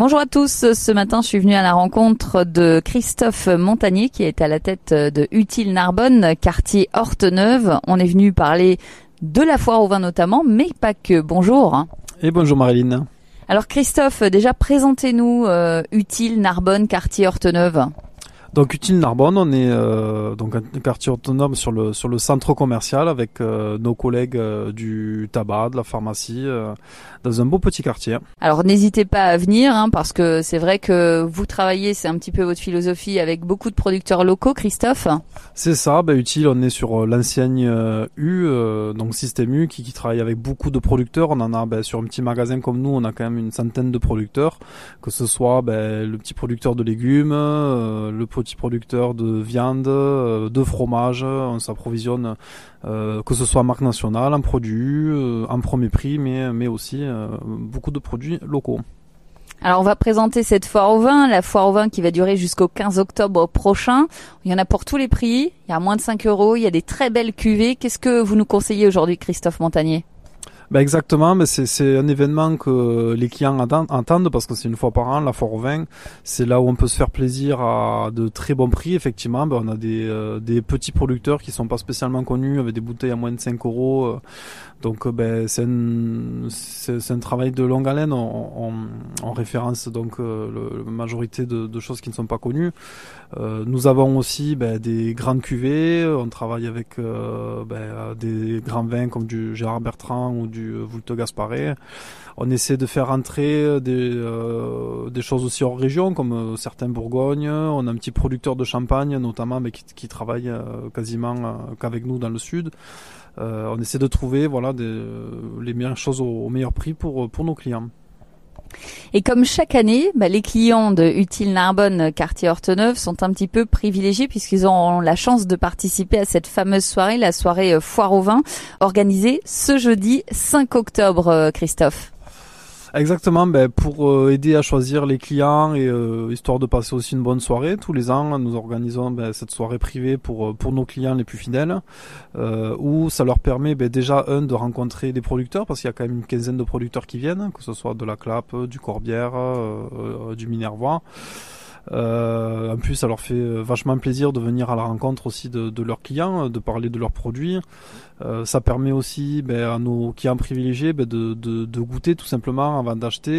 Bonjour à tous, ce matin je suis venue à la rencontre de Christophe Montagnier qui est à la tête de Utile Narbonne, quartier Horteneuve. On est venu parler de la foire au vin notamment, mais pas que. Bonjour. Et bonjour Marilyn. Alors Christophe, déjà présentez-nous Utile Narbonne, quartier Horteneuve. Donc Utile Narbonne, on est donc un quartier autonome sur le centre commercial avec nos collègues du tabac, de la pharmacie, dans un beau petit quartier. Alors n'hésitez pas à venir parce que c'est vrai que vous travaillez, c'est un petit peu votre philosophie avec beaucoup de producteurs locaux, Christophe. C'est ça, Utile, on est sur l'enseigne U, donc Système U qui travaille avec beaucoup de producteurs. On en a sur un petit magasin comme nous, on a quand même une centaine de producteurs, que ce soit le petit producteur de légumes, le petit producteur de viande, de fromage. On s'approvisionne que ce soit marque nationale, en produits, en premier prix, mais aussi beaucoup de produits locaux. Alors on va présenter cette foire au vin, la foire au vin qui va durer jusqu'au 15 octobre prochain. Il y en a pour tous les prix, il y a moins de 5 €, il y a des très belles cuvées. Qu'est-ce que vous nous conseillez aujourd'hui, Christophe Montagnier ? Exactement, mais c'est un événement que les clients attendent parce que c'est une fois par an, la foire au vin. C'est là où on peut se faire plaisir à de très bons prix. Effectivement, on a des petits producteurs qui sont pas spécialement connus avec des bouteilles à moins de 5 €. Donc c'est un travail de longue haleine. On référence donc la majorité de choses qui ne sont pas connues. Nous avons aussi des grandes cuvées. On travaille avec des grands vins comme du Gérard Bertrand ou du Voulte Gasparet. On essaie de faire entrer des choses aussi hors région comme certains Bourgogne. On a un petit producteur de champagne notamment qui travaille quasiment qu'avec nous dans le sud. On essaie de trouver les meilleures choses au meilleur prix pour nos clients. Et comme chaque année, les clients de Utile Narbonne, quartier Horteneuve, sont un petit peu privilégiés puisqu'ils auront la chance de participer à cette fameuse soirée, la soirée foire au vin, organisée ce jeudi 5 octobre, Christophe. Exactement, pour aider à choisir les clients et histoire de passer aussi une bonne soirée. Tous les ans, nous organisons cette soirée privée pour nos clients les plus fidèles, où ça leur permet déjà de rencontrer des producteurs, parce qu'il y a quand même une quinzaine de producteurs qui viennent, que ce soit de la Clappe, du Corbière, du Minervois. En plus, ça leur fait vachement plaisir de venir à la rencontre aussi de leurs clients, de parler de leurs produits. Ça permet aussi à nos clients privilégiés de goûter tout simplement avant d'acheter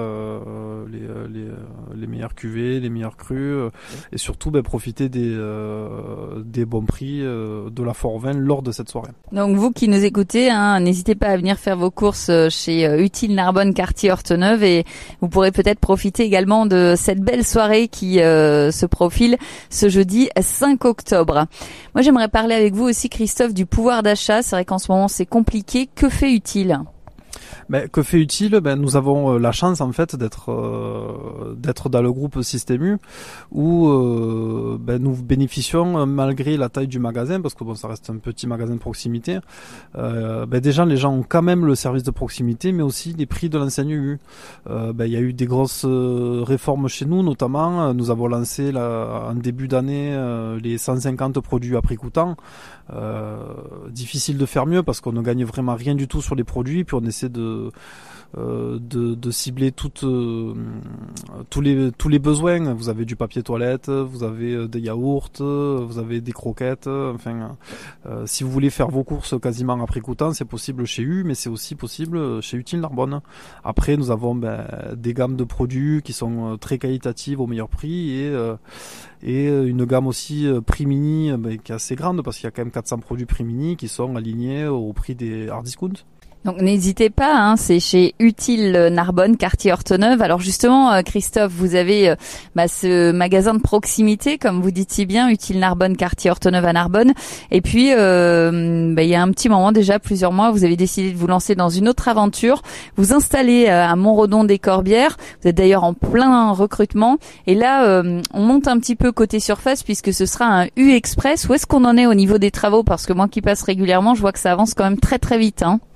les meilleures cuvées, les meilleurs crus, et surtout profiter des bons prix de la foire au vin lors de cette soirée. Donc vous qui nous écoutez, n'hésitez pas à venir faire vos courses chez Utile Narbonne, quartier Horteneuve, et vous pourrez peut-être profiter également de cette belle soirée qui se profile ce jeudi 5 octobre. Moi j'aimerais parler avec vous aussi, Christophe, du pouvoir d'achat. C'est vrai qu'en ce moment c'est compliqué. Que fait Utile ? Que fait Utile ? Nous avons la chance en fait d'être dans le groupe Système U où nous bénéficions malgré la taille du magasin, parce que ça reste un petit magasin de proximité. Déjà les gens ont quand même le service de proximité, mais aussi les prix de l'enseigne U. Il y a eu des grosses réformes chez nous, notamment nous avons lancé en début d'année les 150 produits à prix coûtant. Difficile de faire mieux parce qu'on ne gagne vraiment rien du tout sur les produits, puis on essaie de cibler tous les besoins. Vous avez du papier toilette, vous avez des yaourts, vous avez des croquettes. Si vous voulez faire vos courses quasiment à prix coûtant, c'est possible chez U, mais c'est aussi possible chez Utile Narbonne. Après, nous avons des gammes de produits qui sont très qualitatives au meilleur prix et une gamme aussi prix mini qui est assez grande parce qu'il y a quand même 400 produits prix mini qui sont alignés au prix des hard discount. Donc n'hésitez pas, c'est chez Utile Narbonne, quartier Horteneuve. Alors justement, Christophe, vous avez ce magasin de proximité, comme vous dites si bien, Utile Narbonne, quartier Horteneuve à Narbonne. Et puis, il y a un petit moment déjà, plusieurs mois, vous avez décidé de vous lancer dans une autre aventure. Vous installez à Montredon des Corbières. Vous êtes d'ailleurs en plein recrutement. Et là, on monte un petit peu côté surface puisque ce sera un U-Express. Où est-ce qu'on en est au niveau des travaux ? Parce que moi qui passe régulièrement, je vois que ça avance quand même très très vite.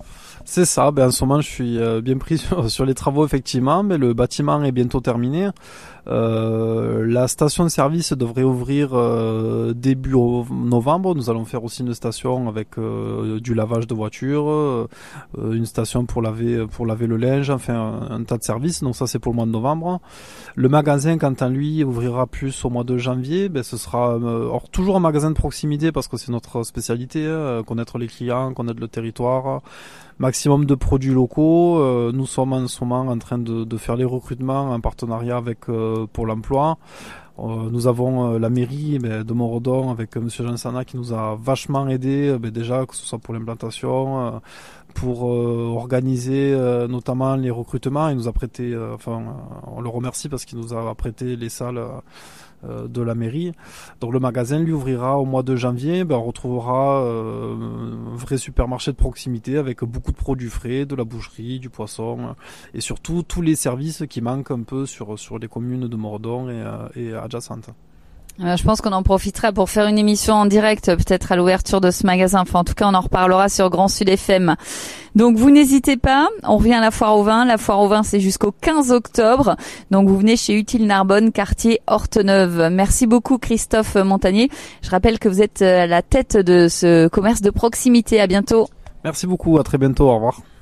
C'est ça, en ce moment je suis bien pris sur les travaux effectivement, mais le bâtiment est bientôt terminé. La station de service devrait ouvrir début novembre. Nous allons faire aussi une station avec du lavage de voitures, une station pour laver le linge, enfin un tas de services. Donc ça c'est pour le mois de novembre. Le magasin quant à lui ouvrira plus au mois de janvier. Ce sera toujours un magasin de proximité parce que c'est notre spécialité, connaître les clients, connaître le territoire. Maximum de produits locaux. Nous sommes en ce moment en train de faire les recrutements en partenariat avec Pôle emploi. Nous avons la mairie de Montredon avec Monsieur Jean Sana qui nous a vachement aidé déjà, que ce soit pour l'implantation, pour organiser notamment les recrutements. Il nous a prêté, on le remercie parce qu'il nous a prêté les salles de la mairie. Donc le magasin lui ouvrira au mois de janvier. On retrouvera un vrai supermarché de proximité avec beaucoup de produits frais, de la boucherie, du poisson et surtout tous les services qui manquent un peu sur les communes de Montredon et adjacentes. Je pense qu'on en profitera pour faire une émission en direct, peut-être à l'ouverture de ce magasin. Enfin, en tout cas, on en reparlera sur Grand Sud FM. Donc, vous n'hésitez pas. On revient à la foire au vin. La foire au vin, c'est jusqu'au 15 octobre. Donc, vous venez chez Utile Narbonne, quartier Horteneuve. Merci beaucoup, Christophe Montagnier. Je rappelle que vous êtes à la tête de ce commerce de proximité. À bientôt. Merci beaucoup. À très bientôt. Au revoir.